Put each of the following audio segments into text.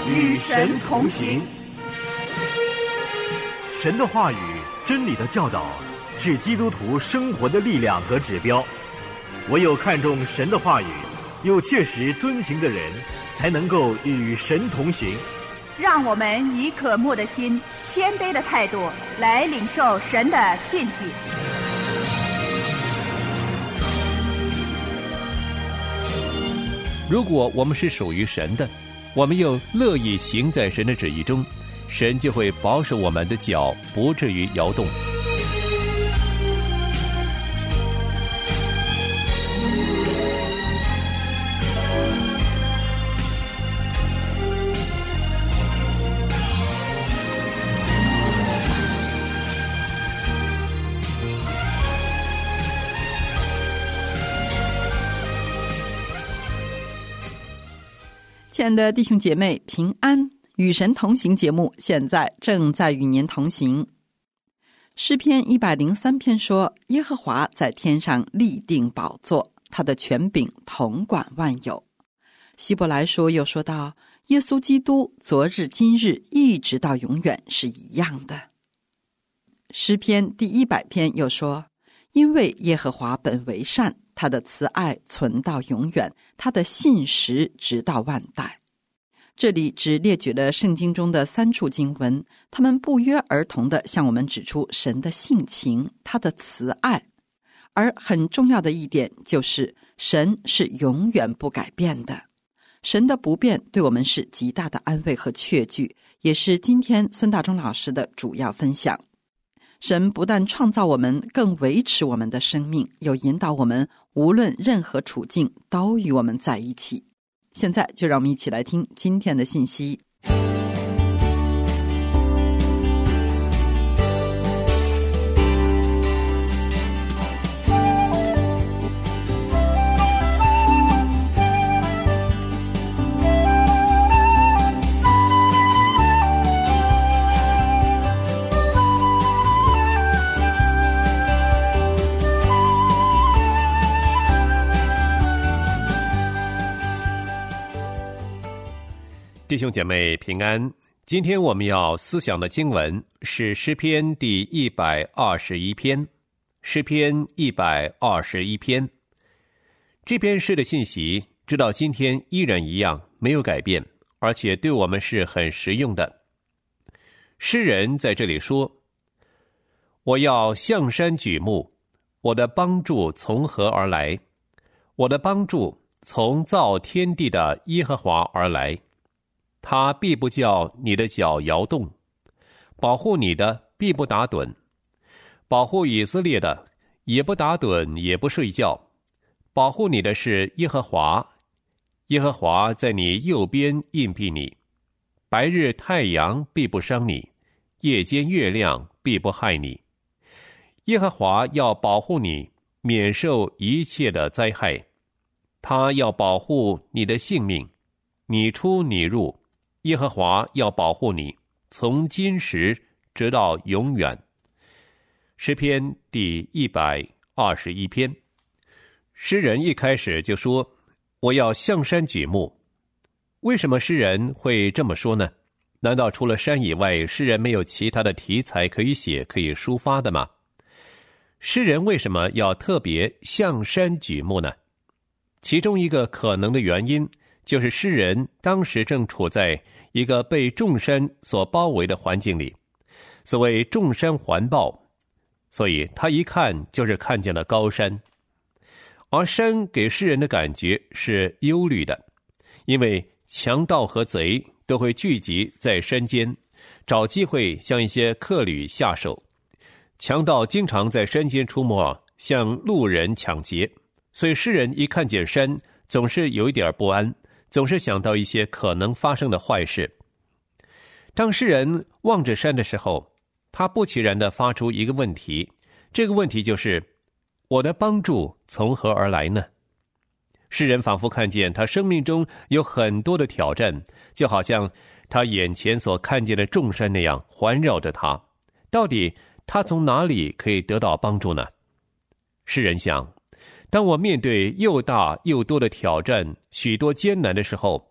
与神同行。 神的话语、真理的教导，是基督徒生活的力量和指标。唯有看重神的话语，又切实遵行的人，才能够与神同行。 让我们以渴慕的心、谦卑的态度来领受神的信息。 如果我们是属于神的，我们又乐意行在神的旨意中，神就会保守我们的脚不至于摇动。 亲爱的弟兄姐妹，平安，与神同行节目现在正在与您同行。诗篇103篇说，耶和华在天上立定宝座，他的权柄统管万有。希伯来书又说到，耶稣基督昨日今日一直到永远是一样的。诗篇第100篇又说，因为耶和华本为善，他的慈爱存到永远，他的信实直到万代。这里只列举了圣经中的3处经文，他们不约而同地向我们指出神的性情，他的慈爱。而很重要的一点就是，神是永远不改变的。神的不变对我们是极大的安慰和确据，也是今天孙大中老师的主要分享。神不但创造我们，更维持我们的生命，又引导我们无论任何处境都与我们在一起。现在就让我们一起来听今天的信息。 弟兄姐妹平安，今天我们要思想的经文是诗篇第121篇。诗篇121篇，这篇诗的信息直到今天依然一样没有改变，而且对我们是很实用的。诗人在这里说，我要向山举目，我的帮助从何而来？我的帮助从造天地的耶和华而来。他必不叫你的脚摇动，保护你的必不打盹，保护以色列的也不打盹也不睡觉，保护你的是耶和华，耶和华在你右边荫庇你，白日太阳必不伤你，夜间月亮必不害你。耶和华要保护你，免受一切的灾害，他要保护你的性命，你出你入，耶和华要保护你，从今时直到永远。诗篇第121篇，诗人一开始就说，我要向山举目。为什么诗人会这么说呢？难道除了山以外，诗人没有其他的题材可以写、可以抒发的吗？诗人为什么要特别向山举目呢？其中一个可能的原因，就是诗人当时正处在一个被众山所包围的环境里，所谓众山环抱，所以他一看就是看见了高山。而山给诗人的感觉是忧虑的，因为强盗和贼都会聚集在山间，找机会向一些客旅下手。强盗经常在山间出没，向路人抢劫，所以诗人一看见山，总是有一点不安，总是想到一些可能发生的坏事。当诗人望着山的时候，他不其然地发出一个问题，这个问题就是，我的帮助从何而来呢？诗人仿佛看见他生命中有很多的挑战，就好像他眼前所看见的众山那样环绕着他，到底他从哪里可以得到帮助呢？诗人想，当我面对又大又多的挑战，许多艰难的时候，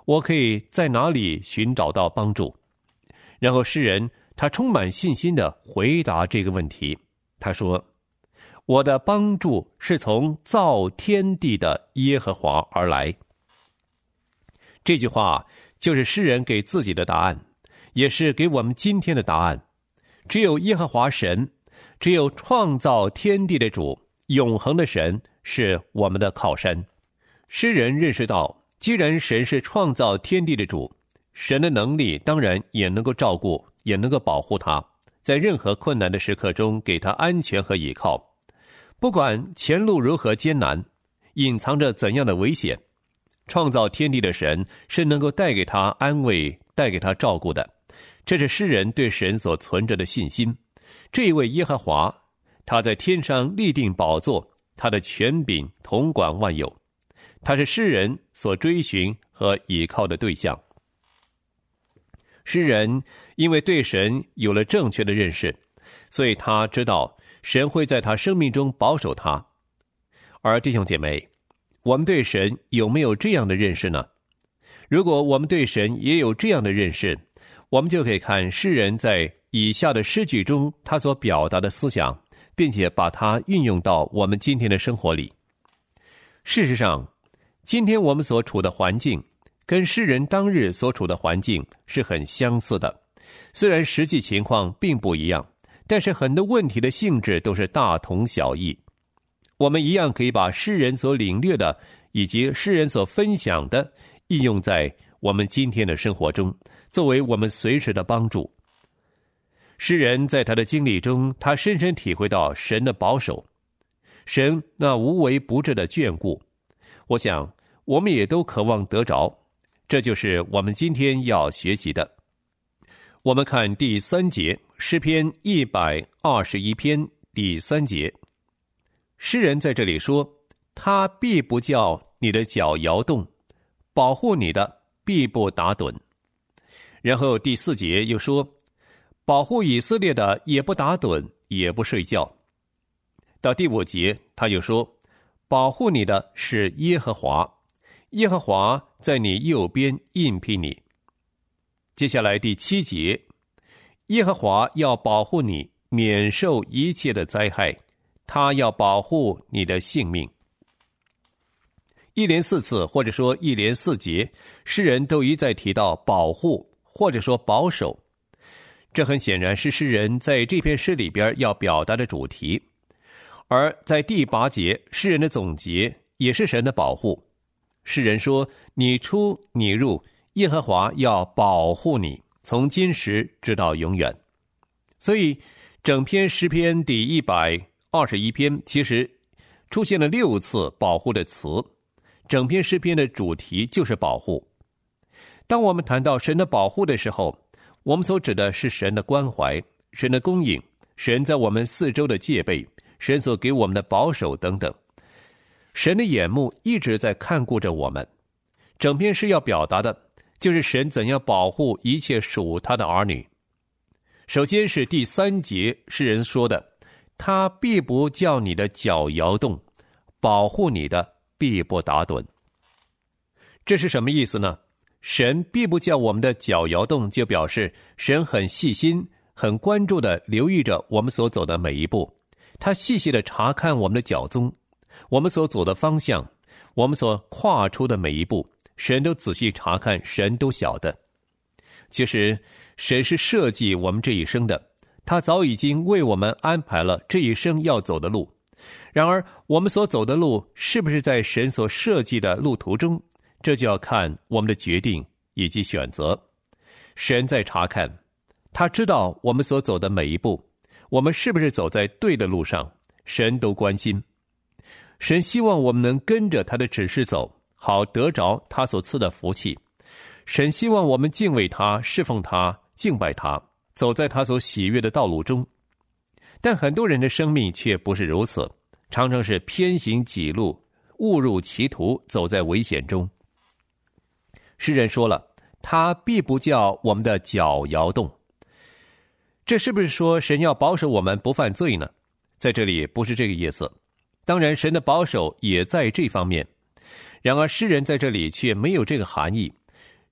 我可以在哪里寻找到帮助？然后诗人他充满信心地回答这个问题，他说，我的帮助是从造天地的耶和华而来。这句话就是诗人给自己的答案，也是给我们今天的答案。只有耶和华神，只有创造天地的主，永恒的神是我们的靠山。诗人认识到，既然神是创造天地的主，神的能力当然也能够照顾，也能够保护他，在任何困难的时刻中给他安全和依靠。不管前路如何艰难，隐藏着怎样的危险，创造天地的神是能够带给他安慰，带给他照顾的。这是诗人对神所存着的信心。这一位耶和华，他在天上立定宝座，他的权柄统管万有，他是诗人所追寻和倚靠的对象。诗人因为对神有了正确的认识，所以他知道神会在他生命中保守他。而弟兄姐妹，我们对神有没有这样的认识呢？如果我们对神也有这样的认识，我们就可以看诗人在以下的诗句中他所表达的思想，并且把它运用到我们今天的生活里。事实上，今天我们所处的环境跟诗人当日所处的环境是很相似的，虽然实际情况并不一样，但是很多问题的性质都是大同小异。我们一样可以把诗人所领略的以及诗人所分享的应用在我们今天的生活中，作为我们随时的帮助。诗人在他的经历中，他深深体会到神的保守，神那无微不至的眷顾。我想我们也都渴望得着，这就是我们今天要学习的。我们看第3节，诗篇121篇第3节，诗人在这里说，他必不叫你的脚摇动，保护你的必不打盹。然后第4节又说，保护以色列的也不打盹，也不睡觉。到第5节他又说，保护你的是耶和华，耶和华在你右边应聘你。接下来第7节，耶和华要保护你免受一切的灾害，他要保护你的性命。一连4次，或者说一连4节，诗人都一再提到保护，或者说保守。这很显然是诗人在这篇诗里边要表达的主题。而在第8节，诗人的总结也是神的保护。诗人说，你出你入，耶和华要保护你，从今时直到永远。所以整篇诗篇第121篇其实出现了6次保护的词，整篇诗篇的主题就是保护。当我们谈到神的保护的时候，我们所指的是神的关怀，神的供应，神在我们四周的戒备，神所给我们的保守等等。神的眼目一直在看顾着我们。整篇诗要表达的就是神怎样保护一切属他的儿女。首先是第3节诗人说的，他必不叫你的脚摇动，保护你的必不打盹。这是什么意思呢？神必不叫我们的脚摇动，就表示神很细心，很关注地留意着我们所走的每一步，他细细地查看我们的脚踪，我们所走的方向，我们所跨出的每一步，神都仔细查看，神都晓得。其实神是设计我们这一生的，他早已经为我们安排了这一生要走的路。然而我们所走的路是不是在神所设计的路途中，这就要看我们的决定以及选择。神在查看，他知道我们所走的每一步，我们是不是走在对的路上，神都关心。神希望我们能跟着他的指示走，好得着他所赐的福气。神希望我们敬畏他，侍奉他，敬拜他，走在他所喜悦的道路中。但很多人的生命却不是如此，常常是偏行己路，误入歧途，走在危险中。诗人说了，他必不叫我们的脚摇动。这是不是说神要保守我们不犯罪呢？在这里不是这个意思。当然神的保守也在这方面，然而诗人在这里却没有这个含义。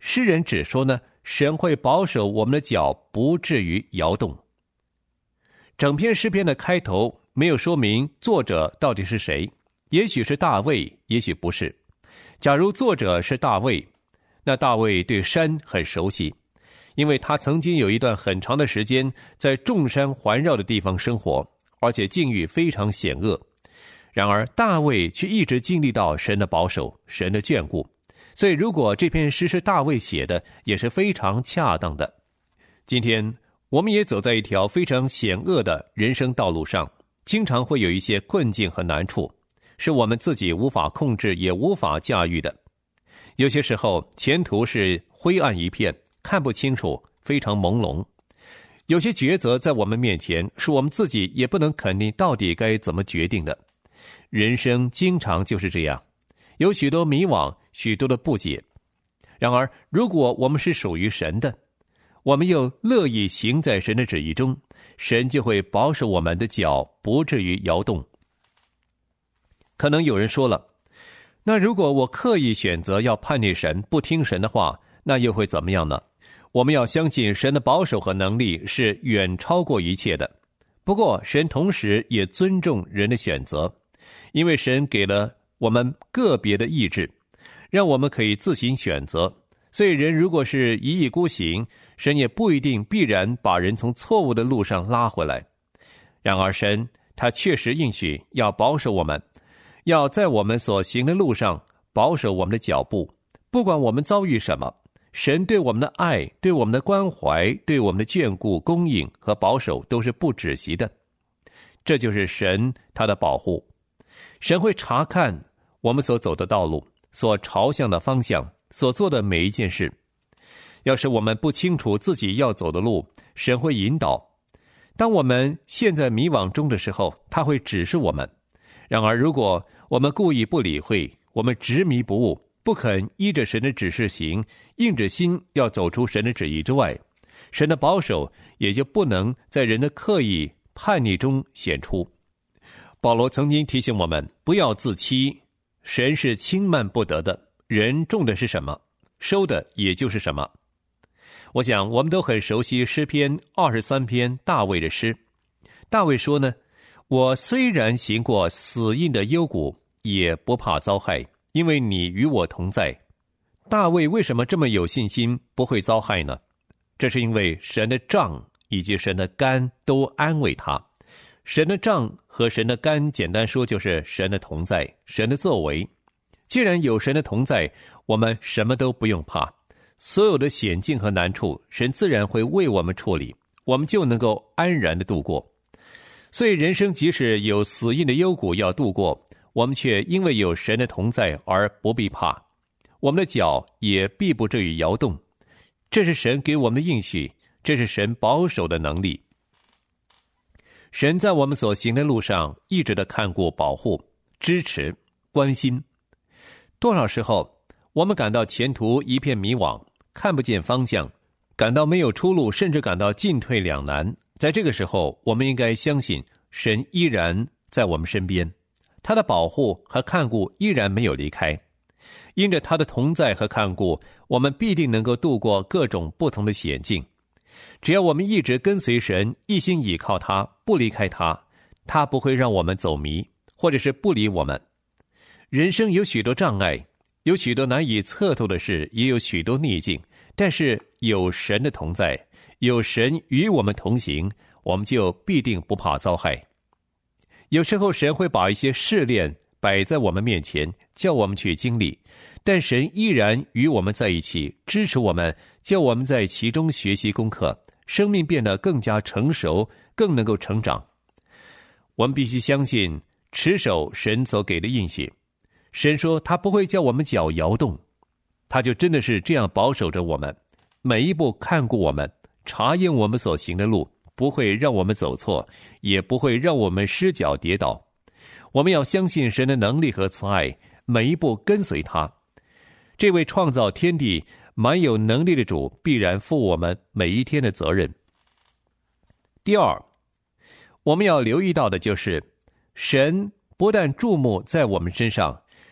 诗人只说呢，神会保守我们的脚不至于摇动。整篇诗篇的开头没有说明作者到底是谁，也许是大卫，也许不是。假如作者是大卫，那大卫对山很熟悉，因为他曾经有一段很长的时间在众山环绕的地方生活，而且境遇非常险恶。然而大卫却一直经历到神的保守，神的眷顾，所以如果这篇诗是大卫写的，也是非常恰当的。今天我们也走在一条非常险恶的人生道路上，经常会有一些困境和难处，是我们自己无法控制也无法驾驭的。有些时候前途是灰暗一片，看不清楚，非常朦胧。有些抉择在我们面前，是我们自己也不能肯定到底该怎么决定的。人生经常就是这样，有许多迷惘，许多的不解。然而如果我们是属于神的，我们又乐意行在神的旨意中，神就会保守我们的脚不至于摇动。可能有人说了，那如果我刻意选择要叛逆神，不听神的话，那又会怎么样呢？我们要相信神的保守和能力是远超过一切的。不过神同时也尊重人的选择，因为神给了我们个别的意志，让我们可以自行选择。所以人如果是一意孤行，神也不一定必然把人从错误的路上拉回来。然而神他确实应许要保守我们，要在我们所行的路上保守我们的脚步。不管我们遭遇什么，神对我们的爱，对我们的关怀，对我们的眷顾、供应和保守都是不止息的。这就是神他的保护。神会查看我们所走的道路，所朝向的方向，所做的每一件事。要是我们不清楚自己要走的路，神会引导。当我们陷在迷惘中的时候，他会指示我们。然而如果我们故意不理会，我们执迷不悟，不肯依着神的指示行，硬着心要走出神的旨意之外，神的保守也就不能在人的刻意叛逆中显出。保罗曾经提醒我们不要自欺，神是轻慢不得的，人种的是什么，收的也就是什么。我想我们都很熟悉诗篇23篇大卫的诗。大卫说呢，我虽然行过死荫的幽谷，也不怕遭害，因为你与我同在。大卫为什么这么有信心不会遭害呢？这是因为神的杖以及神的竿都安慰他。神的杖和神的竿简单说就是神的同在，神的作为。既然有神的同在，我们什么都不用怕，所有的险境和难处神自然会为我们处理，我们就能够安然地度过。所以人生即使有死荫的幽谷要度过，我们却因为有神的同在而不必怕，我们的脚也必不至于摇动。这是神给我们的应许，这是神保守的能力。神在我们所行的路上一直的看顾、保护、支持、关心。多少时候我们感到前途一片迷惘，看不见方向，感到没有出路，甚至感到进退两难。在这个时候，我们应该相信神依然在我们身边，他的保护和看顾依然没有离开。因着他的同在和看顾，我们必定能够度过各种不同的险境。只要我们一直跟随神，一心倚靠他，不离开他，他不会让我们走迷，或者是不理我们。人生有许多障碍，有许多难以测透的事，也有许多逆境，但是有神的同在，有神与我们同行，我们就必定不怕遭害。有时候神会把一些试炼摆在我们面前，叫我们去经历，但神依然与我们在一起，支持我们，叫我们在其中学习功课，生命变得更加成熟，更能够成长。我们必须相信持守神所给的应许。神说他不会叫我们脚摇动，他就真的是这样保守着我们，每一步看顾我们，查验我们所行的路，不会让我们走错，也不会让我们失脚跌倒。我们要相信神的能力和慈爱，每一步跟随他。这位创造天地蛮有能力的主必然负我们每一天的责任。第二，我们要留意到的就是神不但注目在我们身上，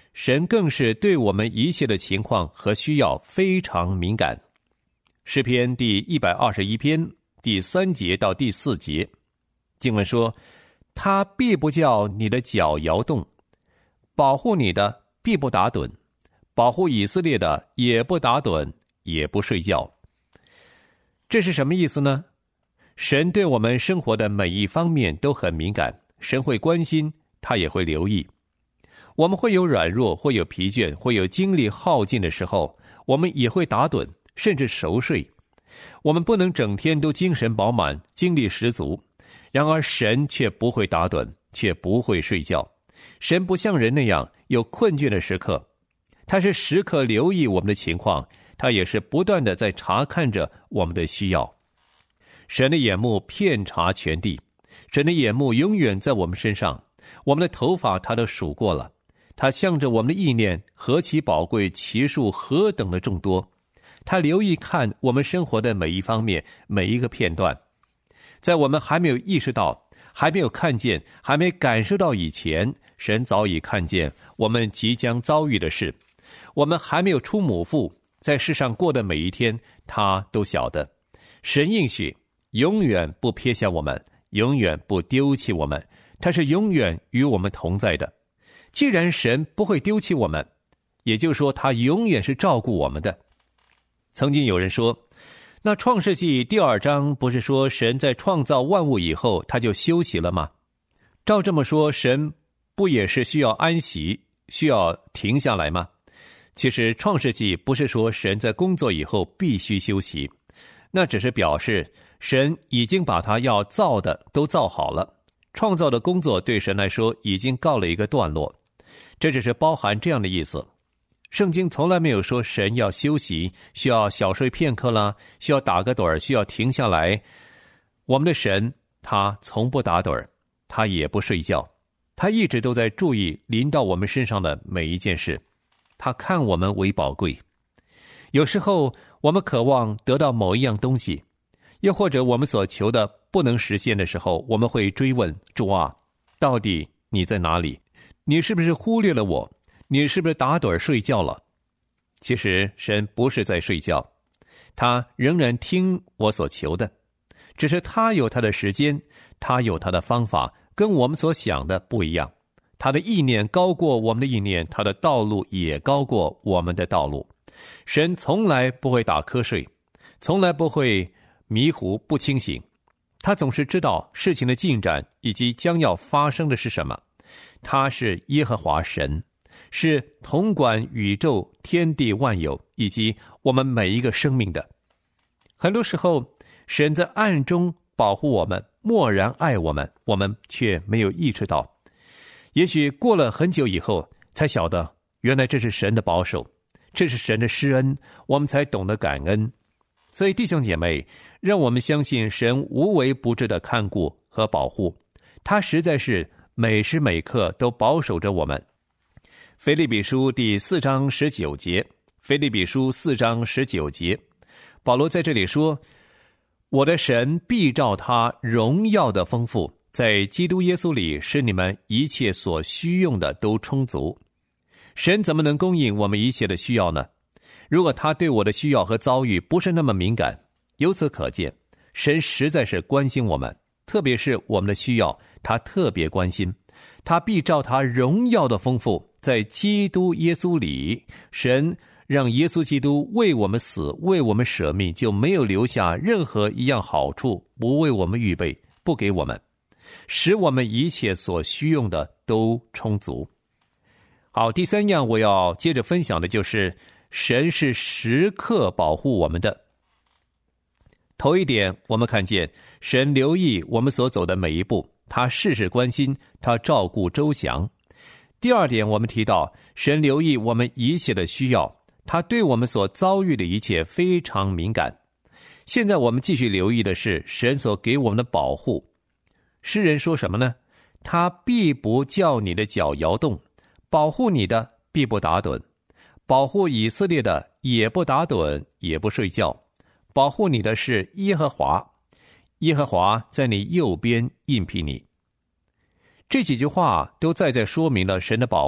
神更是对我们一切的情况和需要非常敏感。诗篇第121篇第3节到第4节，经文说，他必不叫你的脚摇动，保护你的必不打盹，保护以色列的也不打盹，也不睡觉。这是什么意思呢？神对我们生活的每一方面都很敏感，神会关心，他也会留意。我们会有软弱，会有疲倦，会有精力耗尽的时候，我们也会打盹，甚至熟睡。我们不能整天都精神饱满，精力十足。然而神却不会打盹，却不会睡觉。神不像人那样有困倦的时刻，他是时刻留意我们的情况，他也是不断的在查看着我们的需要。神的眼目遍察全地，神的眼目永远在我们身上，我们的头发他都数过了，他向着我们的意念何其宝贵，其数何等的众多。他留意看我们生活的每一方面，每一个片段，在我们还没有意识到，还没有看见，还没感受到以前，神早已看见我们即将遭遇的事。我们还没有出母腹，在世上过的每一天，他都晓得。神应许永远不撇下我们，永远不丢弃我们，他是永远与我们同在的。既然神不会丢弃我们，也就是说他永远是照顾我们的。曾经有人说，那创世纪第2章不是说神在创造万物以后他就休息了吗？照这么说，神不也是需要安息，需要停下来吗？其实创世纪不是说神在工作以后必须休息，那只是表示神已经把他要造的都造好了，创造的工作对神来说已经告了一个段落，这只是包含这样的意思。圣经从来没有说神要休息，需要小睡片刻啦，需要打个盹儿，需要停下来。我们的神他从不打盹儿，他也不睡觉，他一直都在注意临到我们身上的每一件事，他看我们为宝贵。有时候我们渴望得到某一样东西，又或者我们所求的不能实现的时候，我们会追问，主啊，到底你在哪里？你是不是忽略了我？你是不是打盹睡觉了？其实神不是在睡觉，他仍然听我所求的，只是他有他的时间，他有他的方法，跟我们所想的不一样。他的意念高过我们的意念，他的道路也高过我们的道路。神从来不会打瞌睡，从来不会迷糊不清醒，他总是知道事情的进展以及将要发生的是什么。他是耶和华神，是统管宇宙天地万有以及我们每一个生命的。很多时候神在暗中保护我们，默然爱我们，我们却没有意识到。也许过了很久以后才晓得，原来这是神的保守，这是神的施恩，我们才懂得感恩。所以弟兄姐妹，让我们相信神无微不至的看顾和保护，他实在是每时每刻都保守着我们。腓立比书第4章19节，腓立比书4章19节，保罗在这里说，我的神必照他荣耀的丰富，在基督耶稣里使你们一切所需用的都充足。神怎么能供应我们一切的需要呢？如果他对我的需要和遭遇不是那么敏感，由此可见，神实在是关心我们，特别是我们的需要，他特别关心。他必照他荣耀的丰富，在基督耶稣里，神让耶稣基督为我们死，为我们舍命，就没有留下任何一样好处不为我们预备，不给我们，使我们一切所需用的都充足。好，第3样我要接着分享的就是神是时刻保护我们的。头一点，我们看见神留意我们所走的每一步，他事事关心，他照顾周详。第二点，我们提到神留意我们一切的需要，他对我们所遭遇的一切非常敏感。现在我们继续留意的是神所给我们的保护。诗人说什么呢？他必不叫你的脚摇动，保护你的必不打盹，保护以色列的也不打盹，也不睡觉。保护你的是耶和华，耶和华在你右边应庇你。这几句话都在说明了神的保护，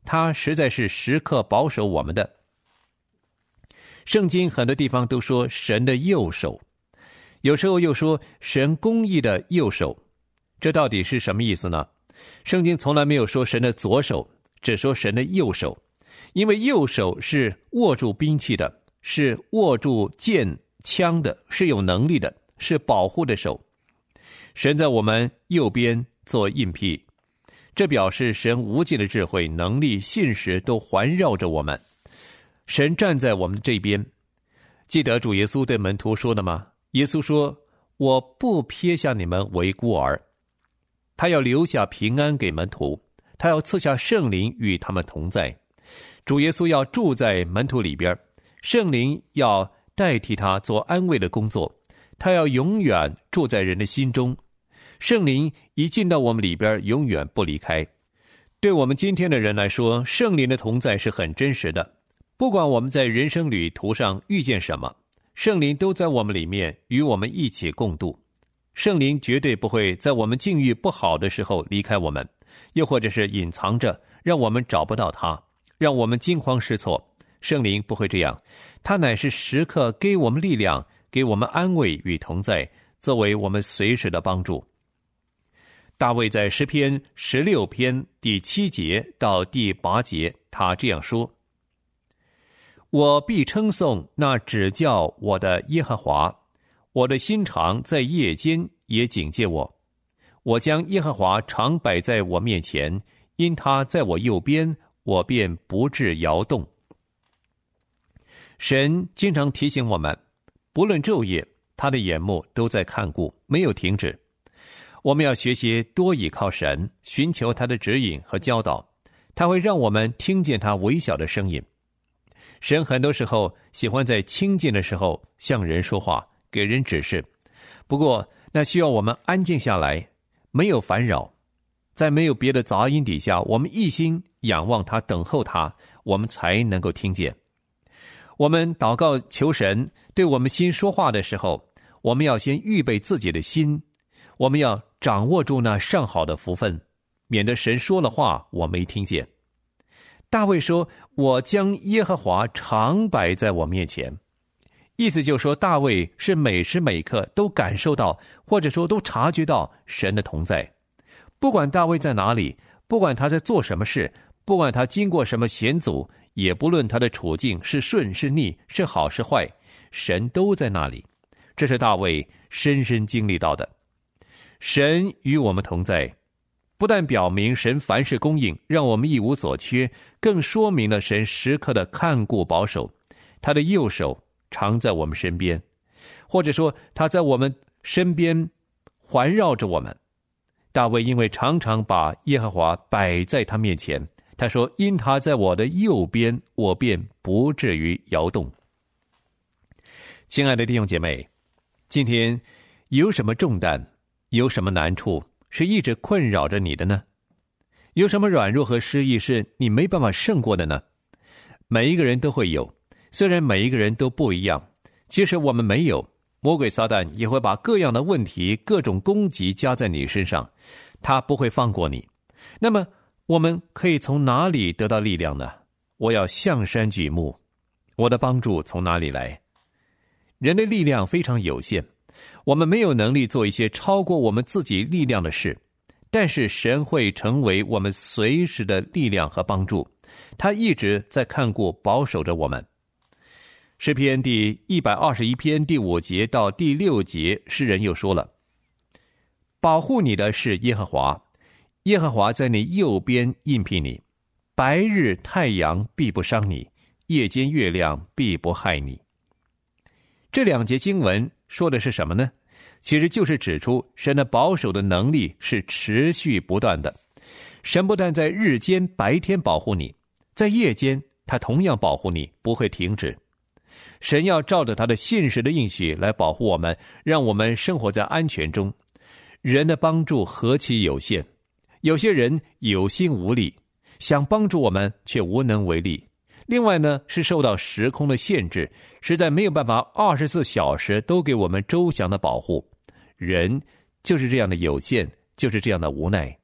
他实在是时刻保守我们的。圣经很多地方都说神的右手，有时候又说神公义的右手，这到底是什么意思呢？圣经从来没有说神的左手，只说神的右手，因为右手是握住兵器的，是握住剑枪的，是有能力的，是保护的手。神在我们右边做印披，这表示神无尽的智慧、能力、信实都环绕着我们。神站在我们这边。记得主耶稣对门徒说的吗？耶稣说，我不撇下你们为孤儿。他要留下平安给门徒，他要赐下圣灵与他们同在。主耶稣要住在门徒里边，圣灵要代替他做安慰的工作，他要永远住在人的心中。圣灵一进到我们里边，永远不离开。对我们今天的人来说，圣灵的同在是很真实的。不管我们在人生旅途上遇见什么，圣灵都在我们里面与我们一起共度。圣灵绝对不会在我们境遇不好的时候离开我们，又或者是隐藏着让我们找不到他，让我们惊慌失措。圣灵不会这样，他乃是时刻给我们力量，给我们安慰与同在，作为我们随时的帮助。大卫在诗篇16篇第7节到第8节，他这样说，我必称颂那指教我的耶和华，我的心肠在夜间也警戒我。我将耶和华常摆在我面前，因他在我右边，我便不致摇动。神经常提醒我们，不论昼夜，他的眼目都在看顾，没有停止。我们要学习多倚靠神，寻求他的指引和教导，他会让我们听见他微小的声音。神很多时候喜欢在清静的时候向人说话，给人指示，不过那需要我们安静下来，没有烦扰，在没有别的杂音底下，我们一心仰望他，等候他，我们才能够听见。我们祷告求神对我们心说话的时候，我们要先预备自己的心，我们要掌握住那上好的福分，免得神说了话我没听见。大卫说，我将耶和华常摆在我面前，意思就是说，大卫是每时每刻都感受到，或者说都察觉到神的同在。不管大卫在哪里，不管他在做什么事，不管他经过什么险阻，也不论他的处境是顺是逆，是好是坏，神都在那里。这是大卫深深经历到的。神与我们同在，不但表明神凡事供应，让我们一无所缺，更说明了神时刻的看顾保守，他的右手常在我们身边，或者说他在我们身边环绕着我们。大卫因为常常把耶和华摆在他面前，他说，因他在我的右边，我便不至于摇动。亲爱的弟兄姐妹，今天有什么重担，有什么难处是一直困扰着你的呢？有什么软弱和失意是你没办法胜过的呢？每一个人都会有，虽然每一个人都不一样，即使我们没有，魔鬼撒旦也会把各样的问题、各种攻击加在你身上，他不会放过你。那么我们可以从哪里得到力量呢？我要向山举目，我的帮助从哪里来？人的力量非常有限，我们没有能力做一些超过我们自己力量的事，但是神会成为我们随时的力量和帮助，他一直在看顾保守着我们。诗篇第121篇第5节到第6节，诗人又说了，保护你的是耶和华，耶和华在你右边应聘你，白日太阳必不伤你，夜间月亮必不害你。这两节经文说的是什么呢？其实就是指出神的保守的能力是持续不断的。神不但在日间白天保护你，在夜间他同样保护你，不会停止。神要照着他的信实的应许来保护我们，让我们生活在安全中。人的帮助何其有限，有些人有心无力，想帮助我们却无能为力。另外呢，是受到时空的限制，实在没有办法24小时都给我们周详的保护。人就是这样的有限，就是这样的无奈。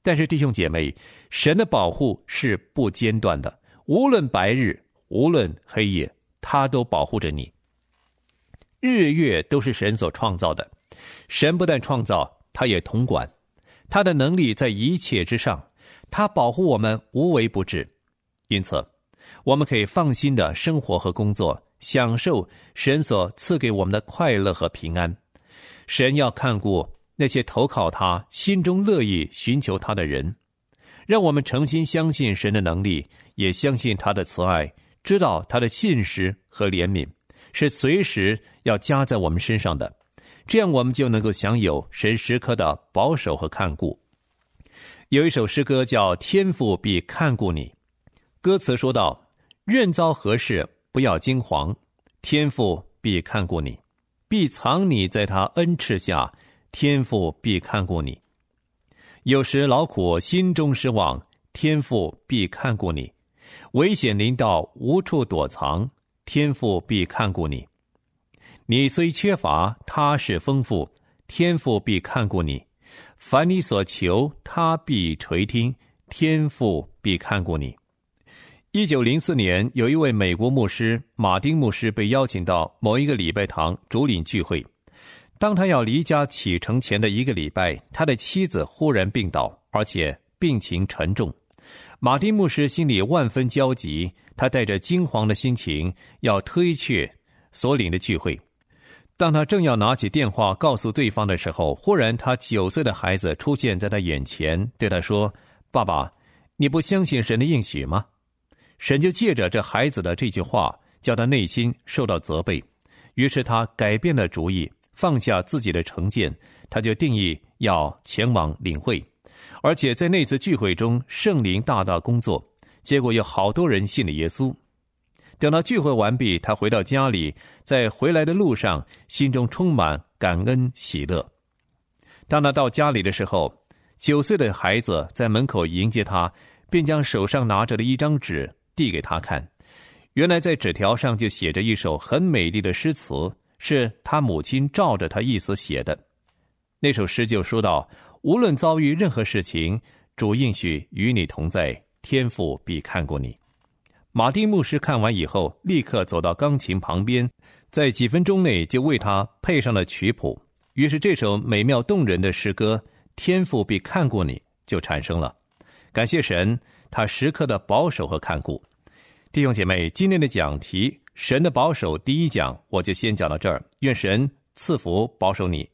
但是弟兄姐妹，神的保护是不间断的，无论白日，无论黑夜，他都保护着你。日月都是神所创造的，神不但创造，他也统管，他的能力在一切之上，他保护我们无微不至。因此我们可以放心的生活和工作，享受神所赐给我们的快乐和平安。神要看顾那些投靠他、心中乐意寻求他的人，让我们诚心相信神的能力，也相信他的慈爱，知道他的信实和怜悯是随时要加在我们身上的，这样我们就能够享有神时刻的保守和看顾。有一首诗歌叫《天父必看顾你》，歌词说道：任遭何事不要惊惶，天父必看顾你，必藏你在他恩赐下，天父必看顾你。有时劳苦心中失望，天父必看顾你，危险临到无处躲藏，天父必看顾你。你虽缺乏，他是丰富，天父必看顾你，凡你所求，他必垂听，天父必看顾你。1904年，有一位美国牧师马丁牧师被邀请到某一个礼拜堂主领聚会。当他要离家启程前的一个礼拜，他的妻子忽然病倒，而且病情沉重。马丁牧师心里万分焦急，他带着惊惶的心情要推却所领的聚会。当他正要拿起电话告诉对方的时候，忽然他9岁的孩子出现在他眼前，对他说：爸爸，你不相信神的应许吗？神就借着这孩子的这句话，叫他内心受到责备，于是他改变了主意，放下自己的成见，他就定义要前往领会。而且在那次聚会中，圣灵大大工作，结果有好多人信了耶稣。等到聚会完毕，他回到家里，在回来的路上，心中充满感恩喜乐。当他到家里的时候，9岁的孩子在门口迎接他，便将手上拿着的一张纸递给他看。原来在纸条上就写着一首很美丽的诗词，是他母亲照着他意思写的。那首诗就说到：无论遭遇任何事情，主应许与你同在，天父必看顾你。马丁牧师看完以后，立刻走到钢琴旁边，在几分钟内就为他配上了曲谱。于是这首美妙动人的诗歌《天父必看顾你》就产生了。感谢神，他时刻的保守和看顾。弟兄姐妹，今天的讲题神的保守第一讲我就先讲到这儿，愿神赐福保守你。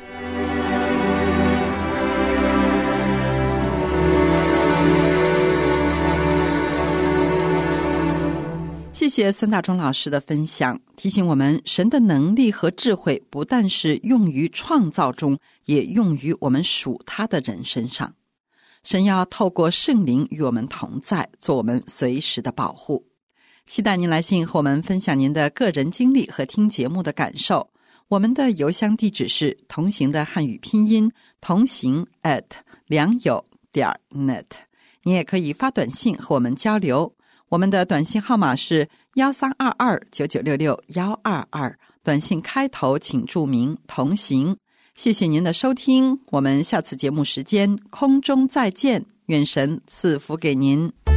谢谢孙大中老师的分享，提醒我们神的能力和智慧不但是用于创造中，也用于我们属他的人身上。神要透过圣灵与我们同在，做我们随时的保护。期待您来信和我们分享您的个人经历和听节目的感受。我们的邮箱地址是同行的汉语拼音同行@良友.net。你也可以发短信和我们交流。我们的短信号码是13229966-122，短信开头请注明同行。谢谢您的收听，我们下次节目时间空中再见，愿神赐福给您。